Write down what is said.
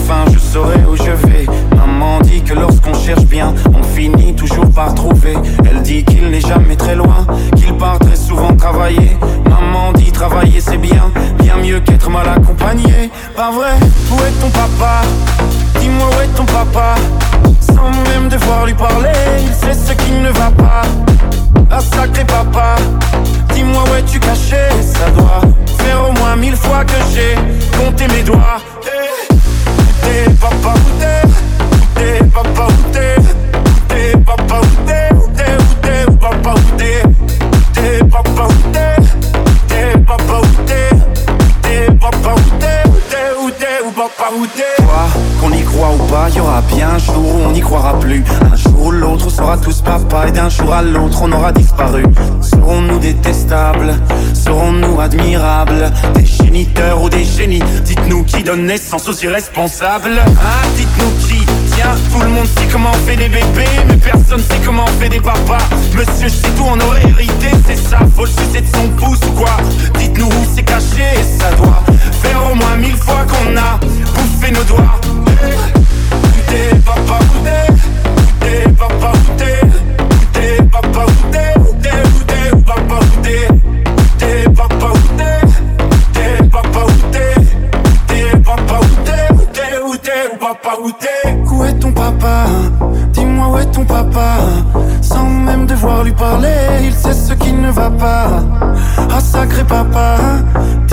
enfin je saurai où je vais. Maman dit que lorsqu'on cherche bien, on finit toujours par trouver. Elle dit qu'il n'est jamais très loin, qu'il part très souvent travailler. Maman dit travailler c'est bien, bien mieux qu'être mal accompagné. Pas vrai, où est ton papa? Dis-moi où est ton papa? Sans même devoir lui parler, il sait ce qui ne va pas. Ah sacré papa, dis-moi où es-tu caché? Ça doit faire au moins 1000 fois que j'ai compté mes doigts. Où t'es papa, où t'es? Où t'es papa, où t'es? Où t'es papa, où t'es? Où t'es, où t'es, où papa, où t'es? Où t'es papa, où t'es? Où t'es papa, où t'es? Où t'es papa, où t'es? Où t'es, où t'es, où papa, où t'es? Quoi, qu'on y croit ou pas, y'aura bien un jour où on n'y croira plus. Un jour ou l'autre on sera tous papa et d'un jour à l'autre on aura disparu. Serons-nous détestables? Serons-nous admirables? Des géniteurs ou des génies? Dites-nous qui donne naissance aux irresponsables. Ah, dites-nous qui? Tiens, tout le monde sait comment on fait des bébés, mais personne sait comment on fait des papas. Monsieur, je sais tout, on aurait hérité, c'est ça. Faut le sucer de son pouce ou quoi? Dites-nous où c'est caché, ça doit faire au moins 1000 fois qu'on a bouffé nos doigts. Où t'es papa, où t'es? Où t'es papa, où t'es? Où t'es papa, où t'es? Où t'es, où t'es, où papa, où t'es? Où t'es papa, où t'es? Où t'es papa, où t'es? Où t'es papa, où t'es? Où t'es, où t'es, où papa, où t'es? Où est ton papa? Dis-moi où est ton papa? Sans même devoir lui parler, il sait ce qui ne va pas. Ah sacré papa,